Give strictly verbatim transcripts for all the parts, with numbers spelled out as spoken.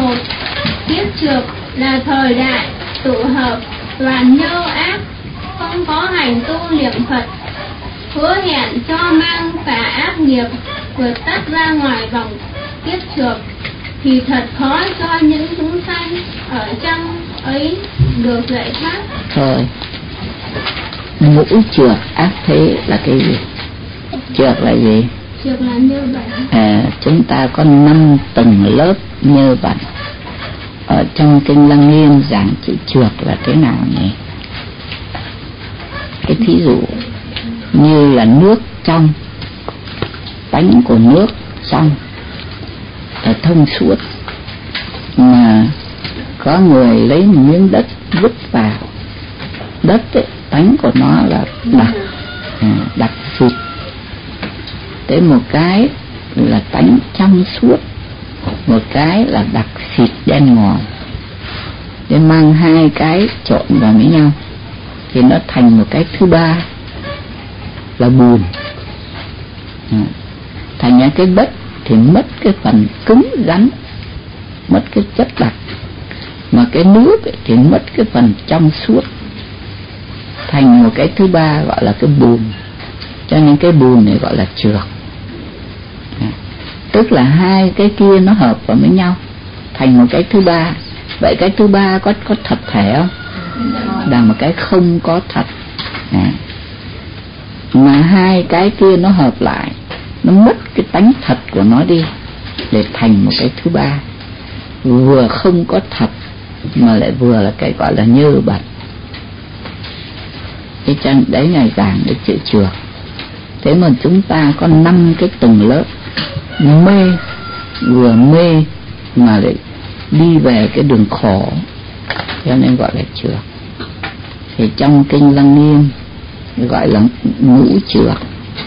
một. Kiếp trược là thời đại tụ hợp đoàn nhơ ác, không có hành tu niệm Phật, hứa hẹn cho mang cả ác nghiệp vượt tắt ra ngoài vòng kiếp trược, thì thật khó cho những chúng sanh ở trong ấy được giải thoát. Thôi, ngũ trược ác thế là cái gì? Trược là gì? Trược là nhơ bẩn. À, chúng ta có năm tầng lớp nhơ bẩn. Ở trong kinh Lăng Nghiêm giảng chữ trược là thế nào nhỉ? Cái thí dụ như là nước trong, tánh của nước trong là thông suốt, mà có người lấy một miếng đất vứt vào đất ấy, tánh của nó là đặc à, đặc xịt. Thế một cái là tánh trong suốt, một cái là đặc xịt đen ngòm. Để mang hai cái trộn vào với nhau thì nó thành một cái thứ ba là bùn. à, Thành ra cái đất thì mất cái phần cứng rắn, mất cái chất đặc, mà cái nước ấy thì mất cái phần trong suốt, thành một cái thứ ba gọi là cái bùn. Cho nên cái bùn này gọi là trược. à, Tức là hai cái kia nó hợp vào với nhau thành một cái thứ ba. Vậy cái thứ ba có có thật thể không? Là một cái không có thật. à. Mà hai cái kia nó hợp lại, nó mất cái tánh thật của nó đi để thành một cái thứ ba, vừa không có thật mà lại vừa là cái gọi là nhơ bẩn. Thế chân đấy ngài giảng cái chữ trược. Thế mà chúng ta có năm cái tầng lớp mê, vừa mê mà lại đi về cái đường khổ, cho nên gọi là trược. Thì trong kinh Lăng Nghiêm gọi là ngũ trược.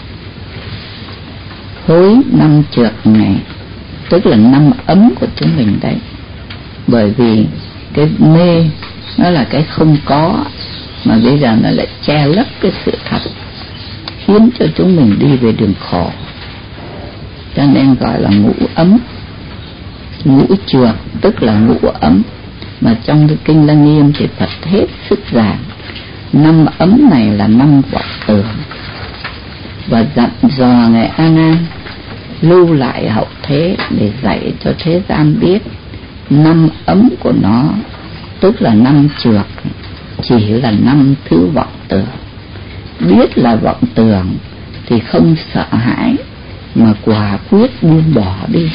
Hối năm trược này tức là năm ấm của chúng mình đấy. Bởi vì cái mê nó là cái không có, mà bây giờ nó lại che lấp cái sự thật, khiến cho chúng mình đi về đường khổ, cho nên gọi là ngũ ấm. Ngũ trược tức là ngũ ấm, mà trong cái kinh Lăng Nghiêm thì Phật hết sức giảng năm ấm này là năm vọng tưởng, và dặn dò ngài A Nan lưu lại hậu thế để dạy cho thế gian biết năm ấm của nó, tức là năm trược chỉ là năm thứ vọng tưởng. Biết là vọng tưởng thì không sợ hãi, mà quả quyết buông bỏ đi.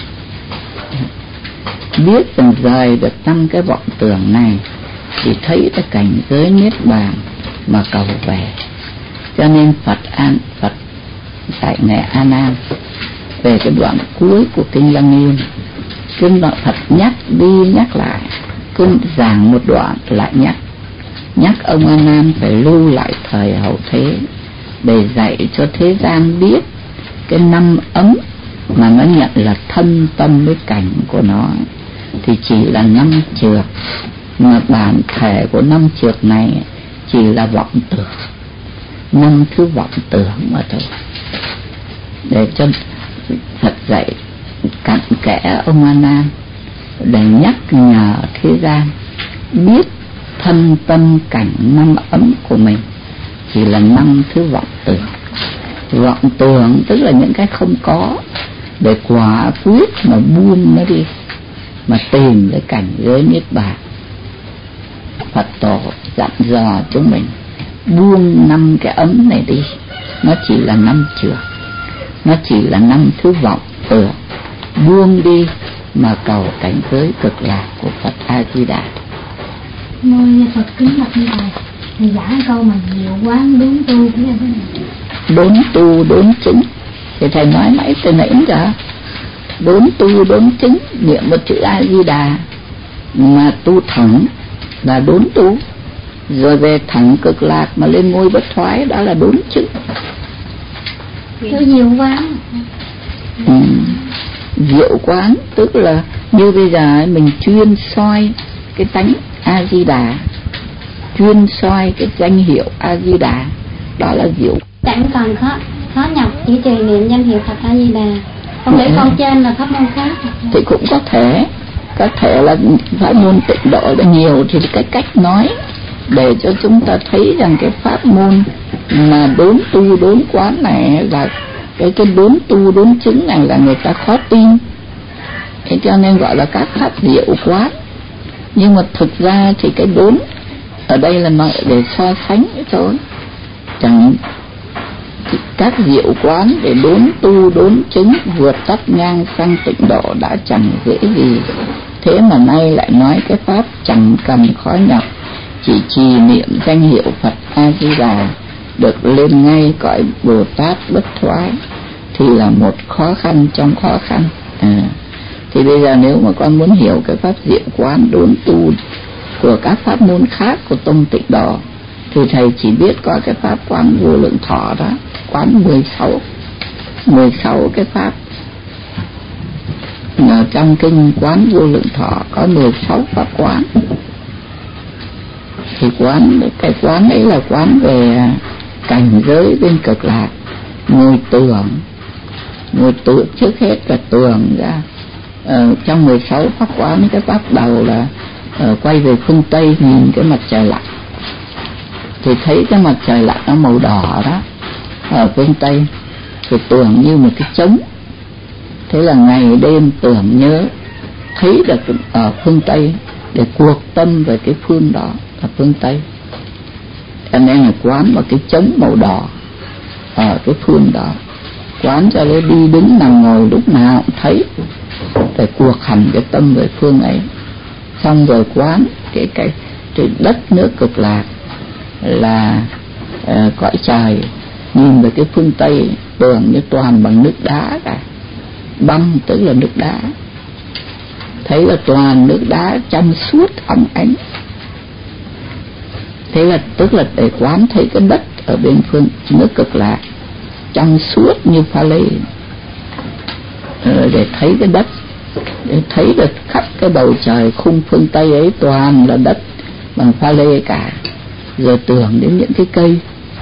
Biết rằng rời được năm cái vọng tưởng này thì thấy cái cảnh giới niết bàn mà cầu về. Cho nên Phật an Phật dạy ngài A Nan về cái đoạn cuối của kinh Lăng Nghiêm, kinh đoạn Phật nhắc đi nhắc lại, cứ giảng một đoạn lại nhắc nhắc ông A Nan phải lưu lại thời hậu thế để dạy cho thế gian biết cái năm ấm mà nó nhận là thân tâm với cảnh của nó thì chỉ là năm trược, mà bản thể của năm trược này chỉ là vọng tưởng, năm thứ vọng tưởng mà thôi. Để cho Phật dạy cặn kẽ ông A Nan để nhắc nhở thế gian biết thân tâm cảnh năm ấm của mình chỉ là năm thứ vọng tưởng. Vọng tưởng tức là những cái không có, để quả quyết mà buông nó đi, mà tìm cái cảnh giới niết bàn. Phật tổ dặn dò chúng mình buông năm cái ấm này đi, nó chỉ là năm trược, nó chỉ là năm thứ vọng tưởng, buông đi mà cầu cảnh giới cực lạc của Phật A Di Đà. Ngôi Phật kính bạch như vậy, thầy giảng câu mà diệu quán đốn tu thế này. Đốn tu đốn chứng thì thầy nói mãi từ nãy đến giờ. Đốn tu đốn chứng, niệm một chữ A Di Đà mà tu thẳng là đốn tu, rồi về thẳng cực lạc mà lên ngôi bất thoái, đó là đốn chứng. Tôi diệu quán. Ừ. Diệu quán tức là như bây giờ mình chuyên soi cái tánh A Di Đà, chuyên soi cái danh hiệu A Di Đà, đó là diệu. Chẳng còn khó khó nhọc chỉ trì niệm danh hiệu Phật A Di Đà, không lẽ con trên là pháp môn khác thì cũng có thể có thể là pháp môn tịnh độ là nhiều, thì cái cách nói để cho chúng ta thấy rằng cái pháp môn mà đốn tu đốn quán này là cái cái đốn tu đốn chứng này là người ta khó tin, thế cho nên gọi là các pháp diệu quán. Nhưng mà thực ra thì cái đốn ở đây là nói để so sánh thôi, chẳng các diệu quán để đốn tu đốn chứng vượt tắt ngang sang tịnh độ đã chẳng dễ gì, thế mà nay lại nói cái pháp chẳng cần khó nhọc, chỉ trì niệm danh hiệu Phật A Di Đà được lên ngay cõi Bồ Tát bất thoái thì là một khó khăn trong khó khăn. À, thì bây giờ nếu mà con muốn hiểu cái pháp diệu quán đốn tu của các pháp môn khác của tông Tịnh Độ thì thầy chỉ biết có cái pháp quán vô lượng thọ đó, quán mười sáu mười sáu cái pháp. Ở trong kinh quán vô lượng thọ có mười sáu pháp quán. Thì quán cái quán ấy là quán về cảnh giới bên cực lạc, ngồi tưởng, ngồi tưởng trước hết là tưởng ra. Ờ, trong mười sáu pháp quán cái pháp đầu là uh, quay về phương Tây nhìn cái mặt trời lặn, thì thấy cái mặt trời lặn nó màu đỏ đó ở phương Tây, thì tưởng như một cái trống. Thế là ngày đêm tưởng nhớ thấy được ở phương Tây để cuộc tâm về cái phương đó là phương Tây, cho nên là quán một cái trống màu đỏ ở cái phương đó, quán cho nó đi đứng nằm ngồi lúc nào cũng thấy, để cuộc hành cái tâm về phương ấy. Xong rồi quán cái cái cái đất nước cực lạc là uh, cõi trời, nhìn về cái phương Tây tưởng như toàn bằng nước đá cả, băng tức là nước đá, thấy là toàn nước đá trong suốt óng ánh. Thế là tức là để quán thấy cái đất ở bên phương nước cực lạc trong suốt như pha lê, để thấy cái đất, để thấy được khắp cái bầu trời khung phương Tây ấy toàn là đất bằng pha lê cả. Rồi tưởng đến những cái cây,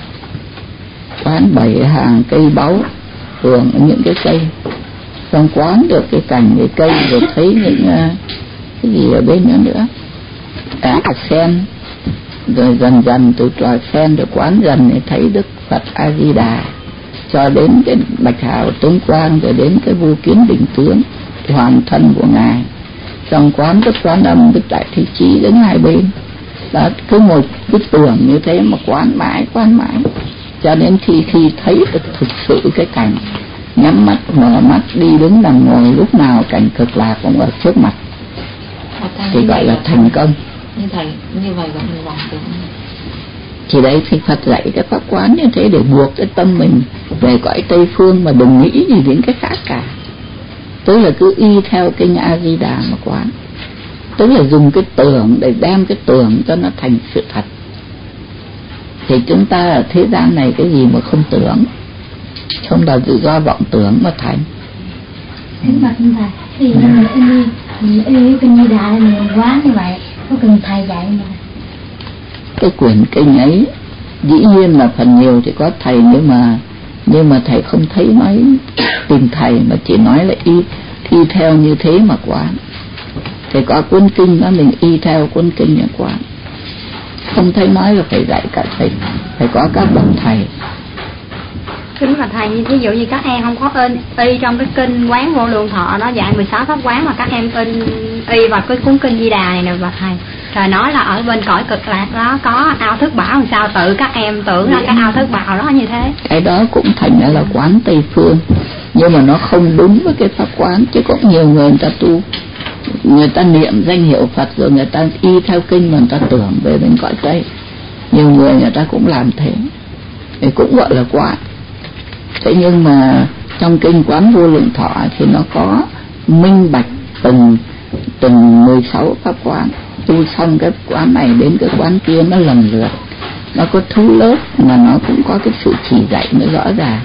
quán bảy hàng cây báu, tưởng những cái cây, xong quán được cái cảnh cái cây, rồi thấy những uh, cái gì ở bên đó nữa, à, sen, rồi dần dần từ loài sen rồi quán dần để thấy Đức Phật A Di Đà, cho đến cái bạch hào tướng quang, rồi đến cái vô kiến định tướng hoàn thân của ngài, xong quán Đức Quán Âm, Đức Đại Thế Chí đứng hai bên đó, cứ một cái tưởng như thế mà quán mãi quán mãi, cho đến khi khi thấy được thực sự cái cảnh, nhắm mắt mở mắt đi đứng nằm ngồi lúc nào cảnh cực lạc cũng ở trước mặt, thì gọi là thành công. Như thầy như vậy gọi là vọng tưởng. Thì đấy thì Phật dạy cái pháp quán như thế để buộc cái tâm mình về cõi Tây Phương, mà đừng nghĩ gì đến cái khác cả. Tức là cứ y theo cái A Di Đà mà quán, tức là dùng cái tưởng để đem cái tưởng cho nó thành sự thật. Thì chúng ta ở thế gian này cái gì mà không tưởng, không là tự do vọng tưởng mà thành. Kính bạch thầy, thì mình y mình y kinh Di Đà mình quán như vậy, có cần thầy dạy mà? Cái quyển kinh ấy dĩ nhiên là phần nhiều thì có thầy, nhưng mà nhưng mà thầy không thấy nói tìm thầy, mà chỉ nói là y y theo như thế mà quán. Thì có cuốn kinh đó mình y theo cuốn kinh mà quán, không thấy nói là phải dạy cả thầy, phải có các bậc thầy. Kính là thầy, như ví dụ như các em không có in y trong cái kinh quán vô lượng thọ nó dạy mười sáu pháp quán, mà các em in y vào cái cuốn kinh Di Đà này nè bà thầy, rồi nói là ở bên cõi cực lạc đó có ao thức bảo, làm sao tự các em tưởng là cái ao thức bảo đó như thế. Cái đó cũng thành ra là quán Tây Phương, nhưng mà nó không đúng với cái pháp quán. Chứ có nhiều người người ta tu, người ta niệm danh hiệu Phật rồi người ta y theo kinh mà người ta tưởng về bên cõi Tây, nhiều người người ta cũng làm thế, thì cũng gọi là quán. Thế nhưng mà trong kinh quán vô lượng thọ thì nó có minh bạch từng từng mười sáu pháp quán, tu xong cái quán này đến cái quán kia nó lần lượt, nó có thứ lớp mà nó cũng có cái sự chỉ dạy nó rõ ràng.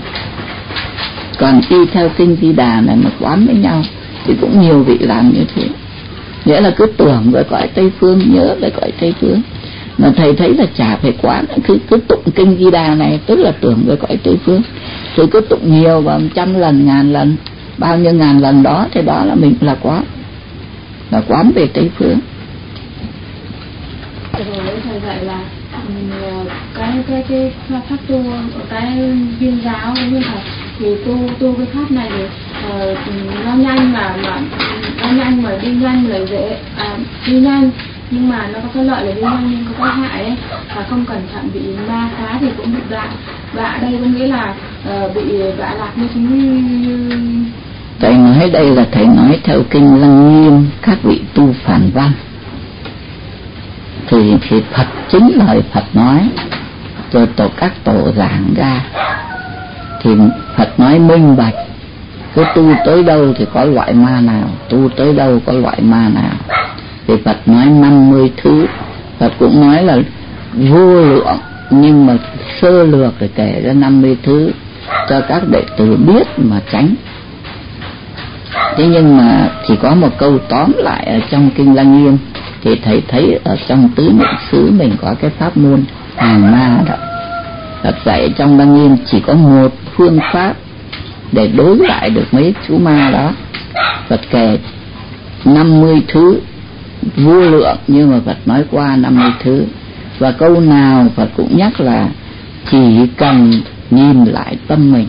Còn đi theo kinh Di Đà này mà quán với nhau thì cũng nhiều vị làm như thế, nghĩa là cứ tưởng về cõi Tây Phương, nhớ về cõi Tây Phương, mà thầy thấy là chả phải quán, cứ cứ tụng kinh Di Đà này tức là tưởng về cõi Tây Phương, rồi cứ tụng nhiều và trăm lần ngàn lần, bao nhiêu ngàn lần đó thì đó là mình là quán. và quán về Tây Phương. Rồi thầy dạy là cái cái cái pháp tu ở cái Viên giáo với Viên Phật thì tu tu cái pháp này thì uh, nó nhanh mà mà nó nhanh mà đi nhanh là dễ, à, đi nhanh nhưng mà nó có cái lợi là đi nhanh nhưng có cái hại ấy, và không cẩn thận bị ma phá thì cũng bị vạ. Vạ đây có nghĩa là uh, bị vạ lạc như chính như thầy nói đây là thầy nói theo kinh Lăng Nghiêm các vị tu phản văn. Thì, thì Phật chính lời Phật nói rồi tổ các tổ giảng ra thì Phật nói minh bạch, cứ tu tới đâu thì có loại ma nào, tu tới đâu có loại ma nào. Thì Phật nói năm mươi thứ, Phật cũng nói là vô lượng nhưng mà sơ lược để kể ra năm mươi thứ cho các đệ tử biết mà tránh. Thế nhưng mà chỉ có một câu tóm lại ở trong kinh Lăng Nghiêm thì thầy thấy ở trong tứ niệm xứ mình có cái pháp môn hàng ma đó. Phật dạy trong Lăng Nghiêm chỉ có một phương pháp để đối lại được mấy chú ma đó. Phật kể năm mươi thứ vô lượng nhưng mà Phật nói qua năm mươi thứ, và câu nào Phật cũng nhắc là chỉ cần nhìn lại tâm mình.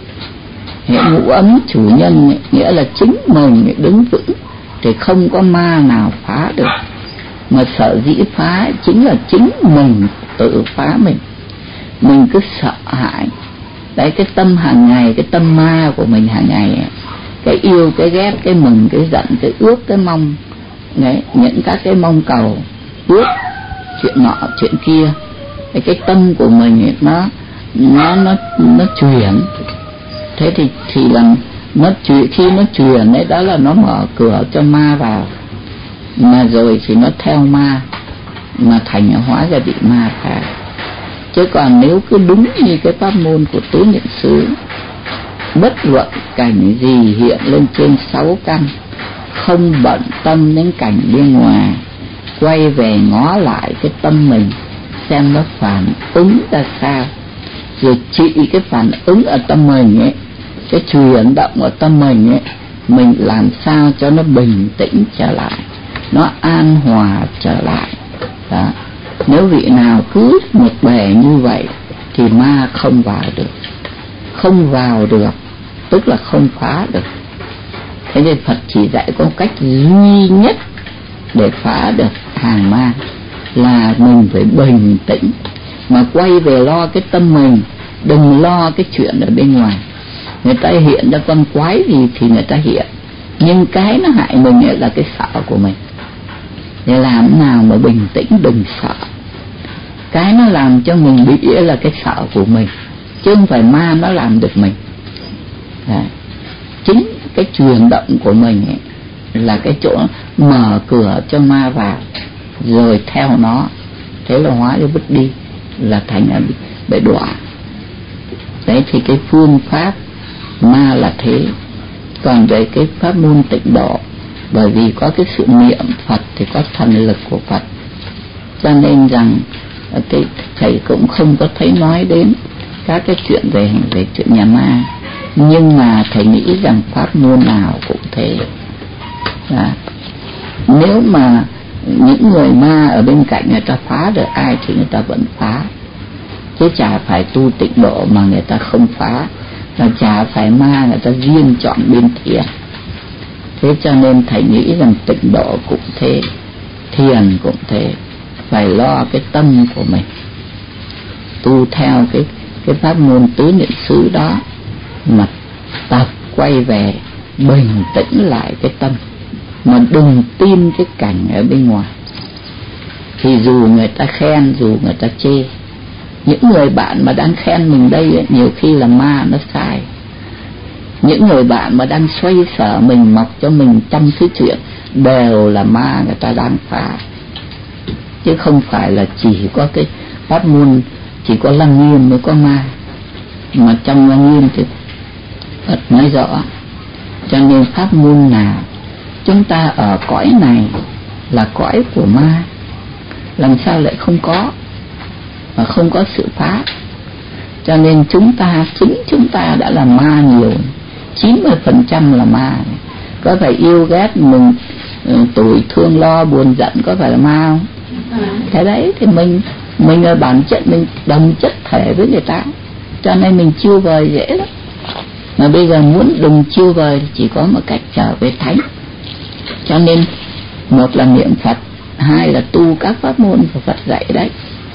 Hệ ngũ ấm chủ nhân nghĩa là chính mình đứng vững thì không có ma nào phá được, mà sợ dĩ phá chính là chính mình tự phá mình. Mình cứ sợ hãi đấy, cái tâm hàng ngày, cái tâm ma của mình hàng ngày, cái yêu, cái ghét, cái mừng, cái giận, cái ước, cái mong đấy, những các cái mong cầu ước chuyện nọ chuyện kia, cái cái tâm của mình nó nó nó nó chuyển. Thế thì thì là nó chuyển, khi nó chuyển đấy, đó là nó mở cửa cho ma vào, mà rồi thì nó theo ma mà thành hóa ra bị ma phá. Chứ còn nếu cứ đúng như cái pháp môn của tứ niệm xứ, bất luận cảnh gì hiện lên trên sáu căn, không bận tâm đến cảnh bên ngoài, quay về ngó lại cái tâm mình xem nó phản ứng ra sao, rồi trị cái phản ứng ở tâm mình ấy, cái chuyển động ở tâm mình ấy, mình làm sao cho nó bình tĩnh trở lại, nó an hòa trở lại đó. Nếu vị nào cứ một bề như vậy thì ma không vào được, không vào được tức là không phá được. Thế nên Phật chỉ dạy có cách duy nhất để phá được hàng ma là mình phải bình tĩnh mà quay về lo cái tâm mình, đừng lo cái chuyện ở bên ngoài. Người ta hiện ra con quái gì thì người ta hiện, nhưng cái nó hại mình ấy là cái sợ của mình. Để làm nào mà bình tĩnh, đừng sợ. Cái nó làm cho mình bị ấy là cái sợ của mình, chứ không phải ma nó làm được mình. Đấy. Chính cái chuyển động của mình ấy là cái chỗ mở cửa cho ma vào, rồi theo nó, thế là hóa ra vứt đi, là thành là bị đọa. Đấy thì cái phương pháp ma là thế. Còn về cái pháp môn tịnh độ, bởi vì có cái sự niệm Phật thì có thần lực của Phật, cho nên rằng cái thầy cũng không có thấy nói đến các cái chuyện về về chuyện nhà ma, nhưng mà thầy nghĩ rằng pháp môn nào cũng thế. Đó. Nếu mà những người ma ở bên cạnh người ta phá được ai thì người ta vẫn phá, chứ chả phải tu tịnh độ mà người ta không phá, là chả phải ma người ta riêng chọn bên thiền. Thế cho nên thầy nghĩ rằng tịnh độ cũng thế, thiền cũng thế, phải lo cái tâm của mình, tu theo cái cái pháp môn tứ niệm xứ đó mà tập quay về bình tĩnh lại cái tâm, mà đừng tin cái cảnh ở bên ngoài. Thì dù người ta khen, dù người ta chê, những người bạn mà đang khen mình đây ấy, nhiều khi là ma nó sai. Những người bạn mà đang xoay sở mình, mọc cho mình trăm thứ chuyện, đều là ma người ta đang phá, chứ không phải là chỉ có cái pháp môn chỉ có Lăng Nghiêm mới có ma. Mà trong Lăng Nghiêm thì Phật nói rõ, cho nên pháp môn nào chúng ta ở cõi này là cõi của ma, làm sao lại không có, mà không có sự phá. Cho nên chúng ta, chính chúng ta đã là ma nhiều, chín mươi phần trăm là ma. Có phải yêu ghét mình tủi thương lo buồn giận có phải là ma không? Thế đấy thì mình mình ở bản chất mình đồng chất thể với người ta, cho nên mình chiêu vời dễ lắm. Mà bây giờ muốn đừng chiêu vời thì chỉ có một cách trở về thánh. Cho nên một là niệm Phật, hai là tu các pháp môn của Phật dạy đấy.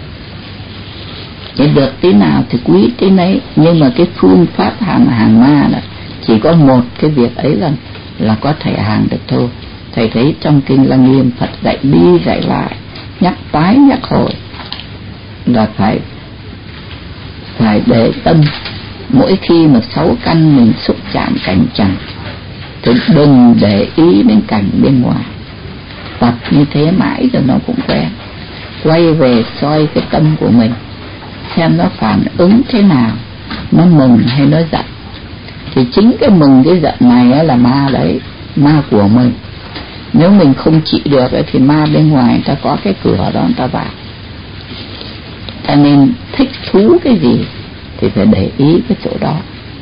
Chỉ được tí nào thì quý tí nấy, nhưng mà cái phương pháp hàng hàng ma là chỉ có một cái việc ấy là là có thể hàng được thôi. Thầy thấy trong kinh Lăng Nghiêm Phật dạy đi dạy lại, nhắc tái nhắc hồi là phải phải để tâm. Mỗi khi mà sáu căn mình xúc chạm cảnh trần thì đừng để ý đến cảnh bên ngoài, tập như thế mãi rồi nó cũng quen. Quay về soi cái tâm của mình xem nó phản ứng thế nào, nó mừng hay nó giận. Thì chính cái mừng cái giận này là ma đấy, ma của mình. Nếu mình không trị được thì ma bên ngoài người ta có cái cửa đó người ta vào. Cho nên thích thú cái gì thì phải để ý cái chỗ đó.